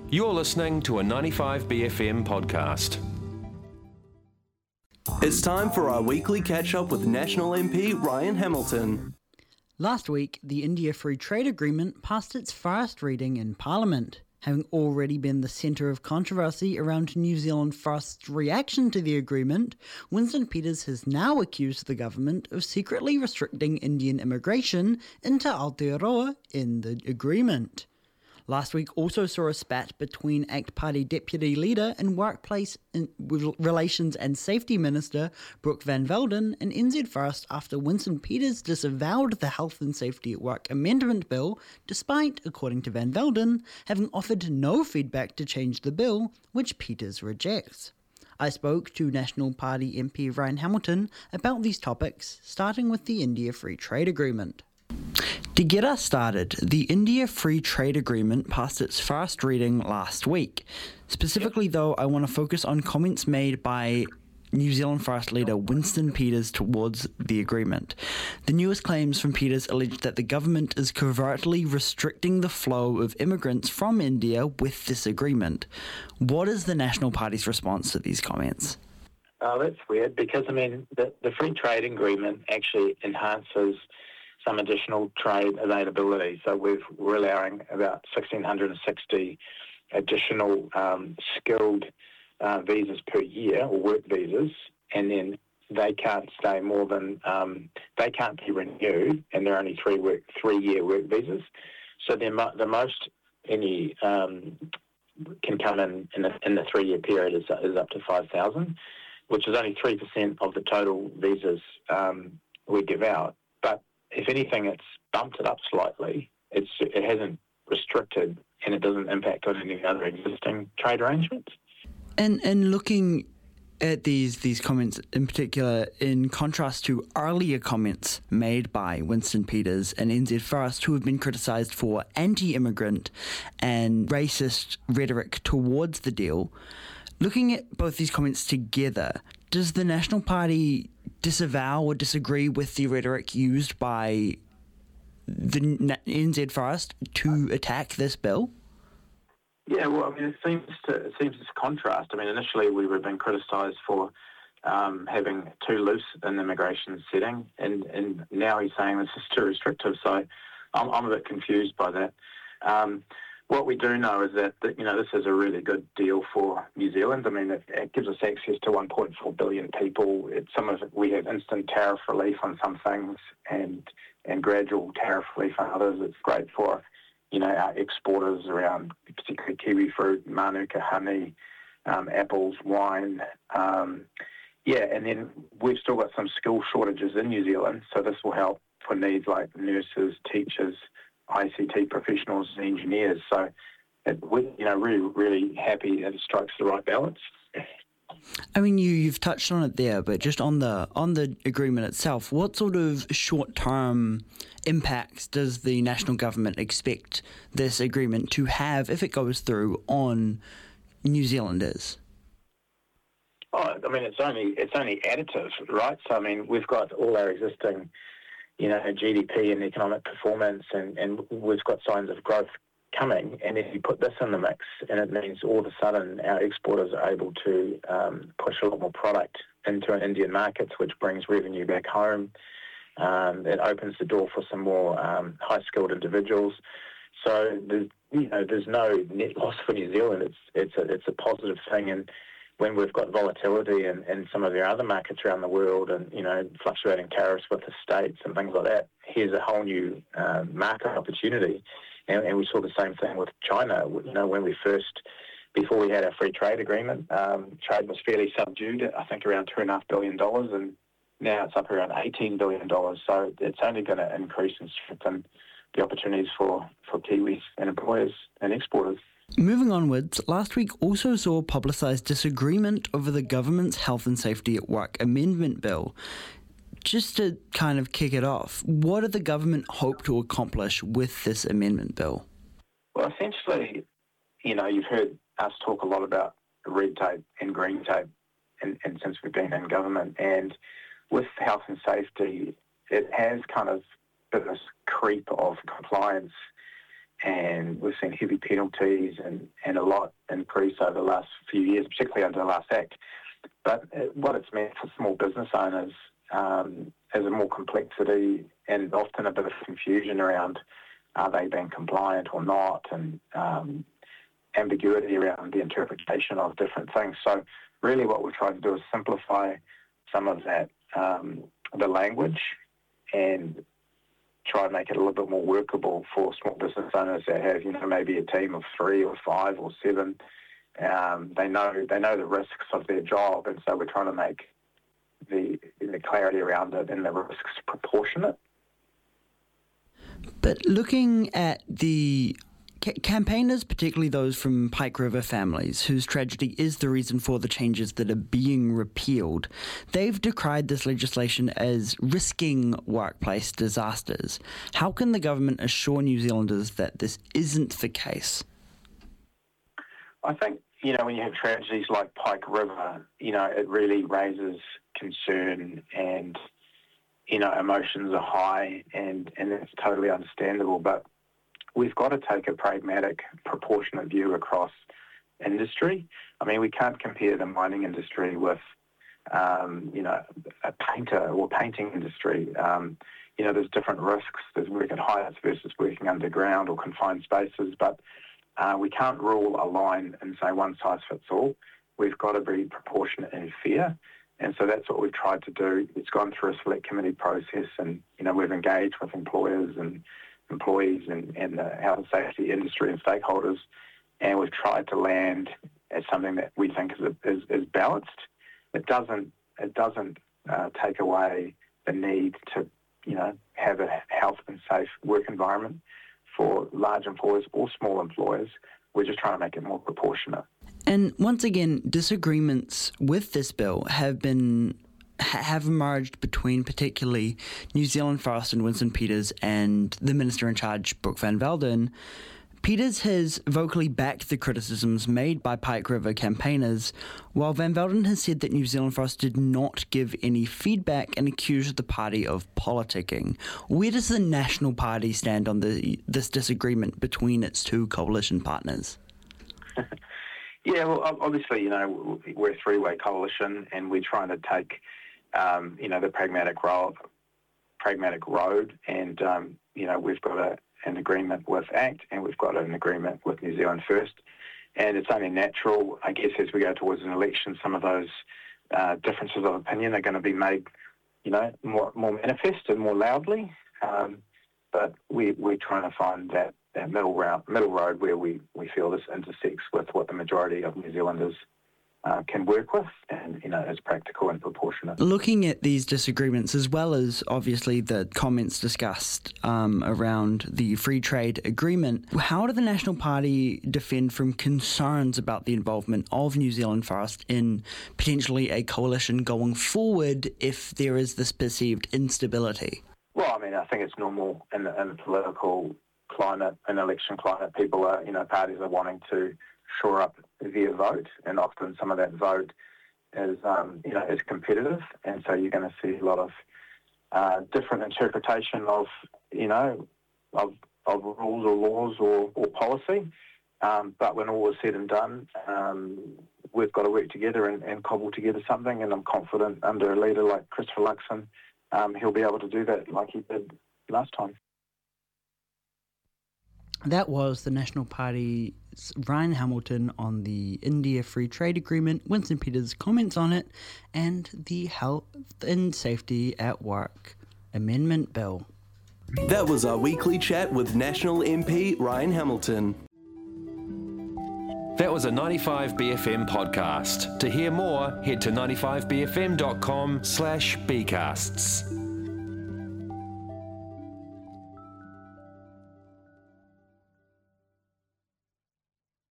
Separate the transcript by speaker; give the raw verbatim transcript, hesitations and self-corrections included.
Speaker 1: You're listening to a ninety-five B F M podcast.
Speaker 2: It's time for our weekly catch-up with National M P Ryan Hamilton.
Speaker 3: Last week, the India Free Trade Agreement passed its first reading in Parliament. Having already been the centre of controversy around New Zealand First's reaction to the agreement, Winston Peters has now accused the government of secretly restricting Indian immigration into Aotearoa in the agreement. Last week also saw a spat between ACT Party Deputy Leader and Workplace Relations and Safety Minister Brooke Van Velden and N Z First after Winston Peters disavowed the Health and Safety at Work Amendment Bill, despite, according to Van Velden, having offered no feedback to change the bill, which Peters rejects. I spoke to National Party M P Ryan Hamilton about these topics, starting with the India Free Trade Agreement. To get us started, the India Free Trade Agreement passed its first reading last week. Specifically, though, I want to focus on comments made by New Zealand First leader Winston Peters towards the agreement. The newest claims from Peters allege that the government is covertly restricting the flow of immigrants from India with this agreement. What is the National Party's response to these comments?
Speaker 4: Oh, that's weird, because, I mean, the, the Free Trade Agreement actually enhances some additional trade availability. So we've, we're allowing about one thousand six hundred sixty additional um, skilled uh, visas per year, or work visas, and then they can't stay more than, um, they can't be renewed, and they're only three work, three-year work visas. So mo- the most any um, can come in in the, in the three-year period is, is up to five thousand, which is only three percent of the total visas um, we give out. But if anything, it's bumped it up slightly. It's it hasn't restricted, and it doesn't impact on any other existing trade arrangements.
Speaker 3: And and looking at these these comments in particular, in contrast to earlier comments made by Winston Peters and N Z First, who have been criticised for anti-immigrant and racist rhetoric towards the deal, looking at both these comments together, does the National Party disavow or disagree with the rhetoric used by the N Z First to attack this bill?
Speaker 4: Yeah, well, I mean, it seems to it seems it's contrast. I mean, initially we were being criticised for um, having too loose an immigration setting, and, and now he's saying this is too restrictive. So I'm, I'm a bit confused by that. Um, What we do know is that, that, you know, this is a really good deal for New Zealand. I mean, it, it gives us access to one point four billion people. It, some of it, we have instant tariff relief on some things and and gradual tariff relief on others. It's great for, you know, our exporters around, particularly kiwi fruit, manuka honey, um, apples, wine. Um, yeah, and then we've still got some skill shortages in New Zealand, so this will help for needs like nurses, teachers, I C T professionals and engineers. So, it, we, you know, really, really happy that it strikes the right balance.
Speaker 3: I mean, you, you've touched on it there, but just on the on the agreement itself, what sort of short-term impacts does the national government expect this agreement to have, if it goes through, on New Zealanders?
Speaker 4: Oh, I mean, it's only it's only additive, right? So, I mean, we've got all our existing, you know, G D P and economic performance, and, and we've got signs of growth coming. And if you put this in the mix, and it means all of a sudden our exporters are able to um, push a lot more product into Indian markets, which brings revenue back home. Um, it opens the door for some more um, high-skilled individuals. So, there's, you know, there's no net loss for New Zealand. It's it's a it's a positive thing, and when we've got volatility in, in some of their other markets around the world, and, you know, fluctuating tariffs with the states and things like that, here's a whole new uh, market opportunity. And, and we saw the same thing with China. You know, when we first, before we had our free trade agreement, um, trade was fairly subdued, I think around two point five billion dollars, and now it's up around eighteen billion dollars. So it's only going to increase and strengthen the opportunities for, for Kiwis and employers and exporters.
Speaker 3: Moving onwards, last week also saw publicised disagreement over the government's Health and Safety at Work Amendment Bill. Just to kind of kick it off, what did the government hope to accomplish with this amendment bill?
Speaker 4: Well, essentially, you know, you've heard us talk a lot about red tape and green tape, and, and since we've been in government, and with health and safety, it has kind of been this creep of compliance and we've seen heavy penalties and, and a lot increase over the last few years, particularly under the last Act. But what it's meant for small business owners um, is a more complexity and often a bit of confusion around are they being compliant or not, and um, ambiguity around the interpretation of different things. So really what we're trying to do is simplify some of that, um, the language, and try and make it a little bit more workable for small business owners that have, you know, maybe a team of three or five or seven. Um, they know they know the risks of their job, and so we're trying to make the the clarity around it and the risks proportionate.
Speaker 3: But looking at the ca- campaigners, particularly those from Pike River families, whose tragedy is the reason for the changes that are being repealed, they've decried this legislation as risking workplace disasters. How can the government assure New Zealanders that this isn't the case?
Speaker 4: I think, you know, when you have tragedies like Pike River, you know, it really raises concern, and, you know, emotions are high, and, and that's totally understandable. But we've got to take a pragmatic, proportionate view across industry. I mean, we can't compare the mining industry with, um, you know, a painter or painting industry. Um, you know, there's different risks. There's work at heights versus working underground or confined spaces, but Uh, we can't rule a line and say one size fits all. We've got to be proportionate and fair. And so that's what we've tried to do. It's gone through a select committee process, and, you know, we've engaged with employers and employees and, and the health and safety industry and stakeholders, and we've tried to land as something that we think is, a, is, is balanced. It doesn't, it doesn't uh, take away the need to, you know, have a health and safe work environment for large employers or small employers. We're just trying to make it more proportionate.
Speaker 3: And once again, disagreements with this bill have been have emerged between particularly New Zealand Forest and Winston Peters and the Minister in charge, Brooke Van Velden. Peters has vocally backed the criticisms made by Pike River campaigners, while Van Velden has said that New Zealand Forest did not give any feedback and accused the party of politicking. Where does the National Party stand on the this disagreement between its two coalition partners?
Speaker 4: Yeah, well, obviously, you know, we're a three-way coalition, and we're trying to take, um, you know, the pragmatic road, pragmatic road, and um, you know, we've got a an agreement with ACT, and we've got an agreement with New Zealand First. And it's only natural, I guess, as we go towards an election, some of those uh, differences of opinion are going to be made, you know, more more manifest and more loudly. Um, but we, we're trying to find that, that middle route, middle road where we, we feel this intersects with what the majority of New Zealanders Uh, can work with, and, you know, is practical and proportionate.
Speaker 3: Looking at these disagreements, as well as obviously the comments discussed um, around the free trade agreement, how do the National Party defend from concerns about the involvement of New Zealand Forest in potentially a coalition going forward if there is this perceived instability?
Speaker 4: Well, I mean, I think it's normal in the, in the political climate, in election climate, people are, you know, parties are wanting to shore up their vote, and often some of that vote is, um, you know, is competitive, and so you're going to see a lot of uh, different interpretation of, you know, of, of rules or laws or, or policy. Um, but when all is said and done, um, we've got to work together and, and cobble together something, and I'm confident under a leader like Christopher Luxon, um, he'll be able to do that like he did last time.
Speaker 3: That was the National Party's Ryan Hamilton on the India Free Trade Agreement, Winston Peters' comments on it, and the Health and Safety at Work Amendment Bill.
Speaker 2: That was our weekly chat with National M P Ryan Hamilton.
Speaker 1: That was a ninety-five B F M podcast. To hear more, head to ninety-five b f m dot com slash b casts.